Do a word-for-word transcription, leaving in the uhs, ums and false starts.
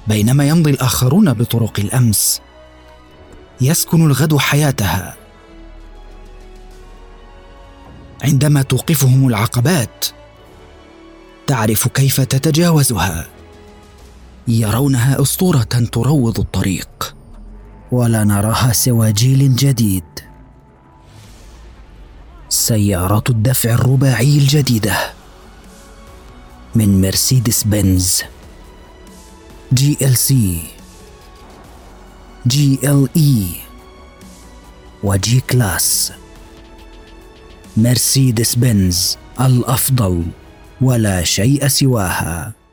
بينما يمضي الآخرون بطرق الأمس، يسكن الغد حياتها. عندما توقفهم العقبات تعرف كيف تتجاوزها. يرونها أسطورة تروض الطريق، ولا نراها سوى جيل جديد. سيارة الدفع الرباعي الجديدة من مرسيدس بنز، جي إل سي، جي إل إي وجي كلاس. مرسيدس بنز، الأفضل ولا شيء سواها.